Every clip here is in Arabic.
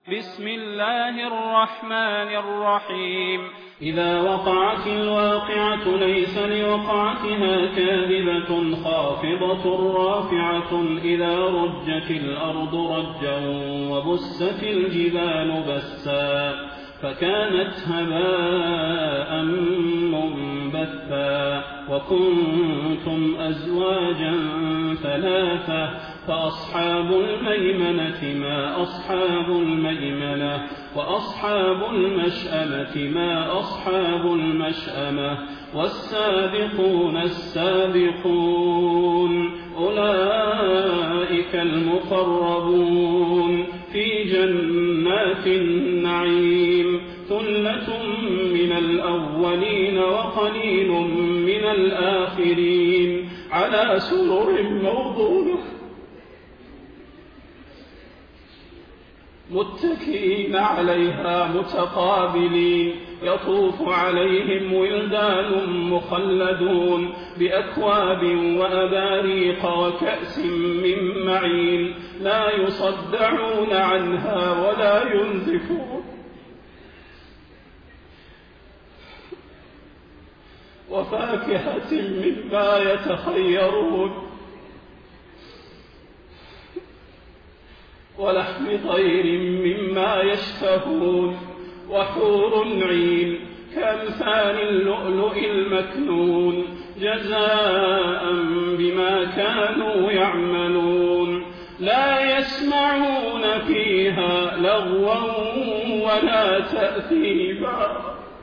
بسم الله الرحمن الرحيم. إذا وقعت الواقعة ليس لوقعتها كاذبة خافضة رافعة إذا رجت الأرض رجا وبست الجبال بسا فكانت هباء منبثا وكنتم أزواجا ثلاثة فأصحاب الميمنة ما أصحاب الميمنة وأصحاب المشأمة ما أصحاب المشأمة والسابقون السابقون أولئك المقربون في جنات النعيم ثلة من الأولين وقليل من الآخرين على سرر موضونة متكئين عليها متقابلين يطوف عليهم ولدان مخلدون بأكواب وأباريق وكأس من معين لا يصدعون عنها ولا ينزفون وفاكهة مما يتخيرون ولحم طير مما يشتهون وحور عين كأمثال اللؤلؤ المكنون جزاء بما كانوا يعملون لا يسمعون فيها لغوا ولا تأثيما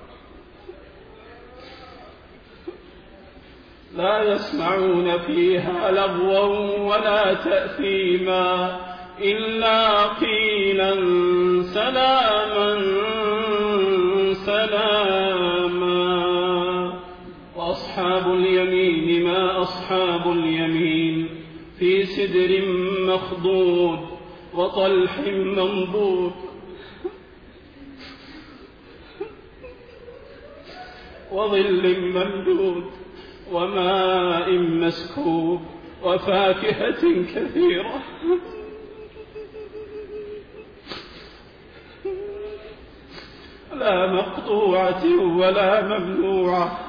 لا يسمعون فيها لغوا ولا تأثيما إلا قيلا سلاما سلاما وأصحاب اليمين ما أصحاب اليمين في سدر مخضود وطلح منضود وظل ممدود وماء مسكوب وفاكهة كثيرة لا مقطوعة ولا ممنوعة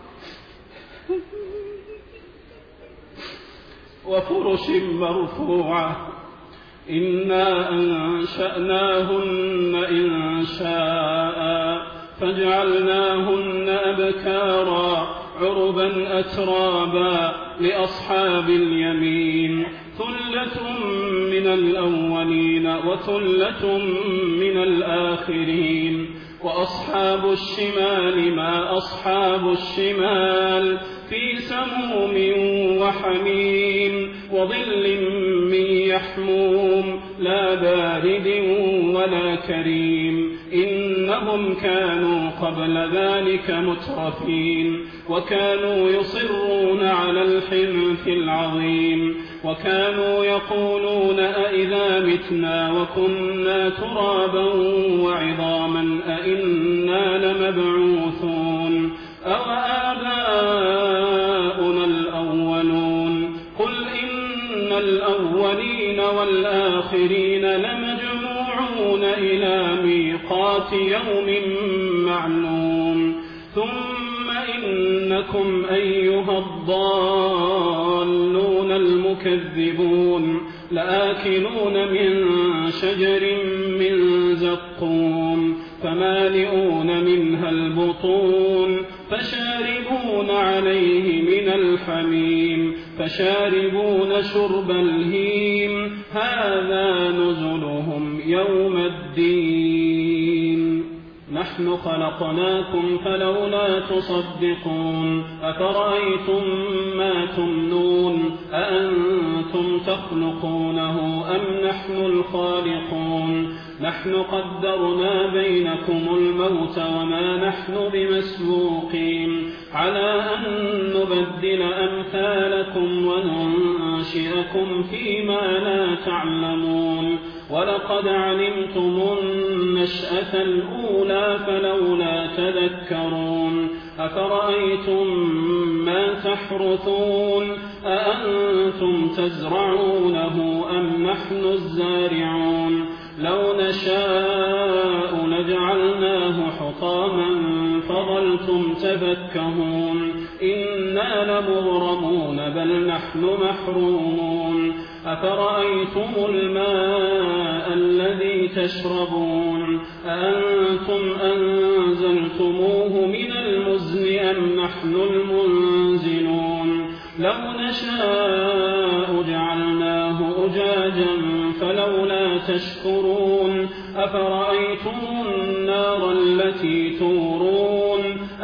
وفرش مرفوعة إنا أنشأناهن إنشاء فجعلناهن أبكارا عربا أترابا لأصحاب اليمين ثلة من الأولين وثلة من الآخرين وأصحاب الشمال ما أصحاب الشمال في سموم وحميم وظل من يحموم لا بارد ولا كريم إنهم كانوا قبل ذلك مترفين وكانوا يصرون على الحنث العظيم وكانوا يقولون أئذا متنا وكنا ترابا وعظاما أئنا لمبعوثون أوآباؤنا الأولون قل إن الأولين والآخرين لمجموعون إلى ميقات يوم معلوم ثم إنكم أيها الضالون المكذبون لآكلون من شجر من زقوم فمالئون منها البطون فشاربون عليه من الحميم فشاربون شرب الهيم هذا نزلهم يوم الدين نحن خلقناكم فلولا تصدقون أفرأيتم ما تمنون أأنتم تخلقونه أم نحن الخالقون نحن قدرنا بينكم الموت وما نحن بمسبوقين على أن نبدل أمثالكم وننشئكم فيما لا تعلمون ولقد علمتم النشأة الأولى فلولا تذكرون أفرأيتم ما تحرثون أأنتم تزرعونه أم نحن الزارعون لو نشاء لجعلناه حطاما فظلتم تفكهون إنا لمغرمون بل نحن محرومون أفرأيتم الماء الذي تشربون أأنتم أنزلتموه من المزن أم نحن المنزلون لو نشاء جعلناه أجاجا فلولا تشكرون أفرأيتم النار التي تورون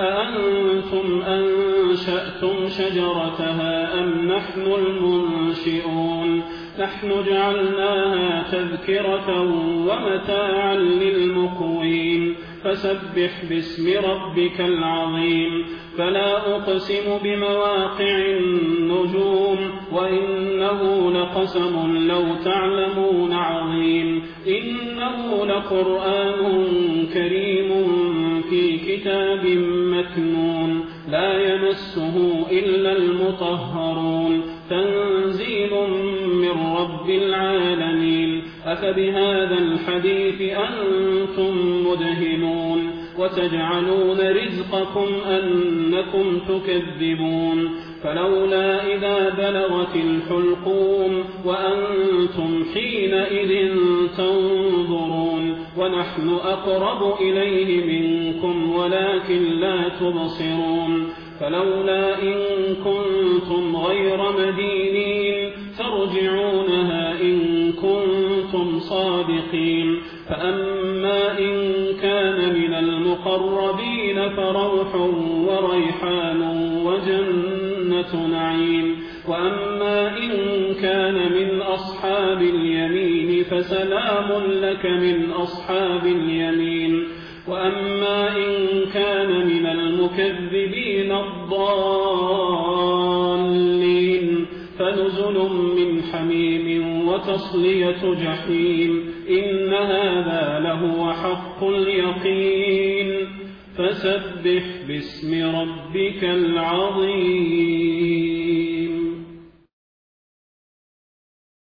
أأنتم أنشأتم شجرتها أم نحن المنشئون نحن جعلناها تذكرة ومتاعا للمقوين فسبح باسم ربك العظيم فلا أقسم بمواقع النجوم وإنه لقسم لو تعلمون عظيم إنه لقرآن كريم في كتاب مكنون لا يمسه إلا المطهرون تنزيل من رب العالمين أفبهذا الحديث أنتم مدهنون وتجعلون رزقكم أنكم تكذبون فلولا إذا بلغت الحلقوم وأنتم حينئذ تنظرون ونحن أقرب إليه منكم ولكن لا تبصرون فلولا إن كنتم غير مدينين ترجعونها إن كنتم صادقين فأما إن كان من المقربين فروح وريحان وجنة نعيم وأما إن كان من أصحاب اليمين فسلام لك من أصحاب اليمين وأما إن كان من المكذبين الضالين فنزل من حميم وتصلية جحيم إن هذا لهو حق اليقين فسبح باسم ربك العظيم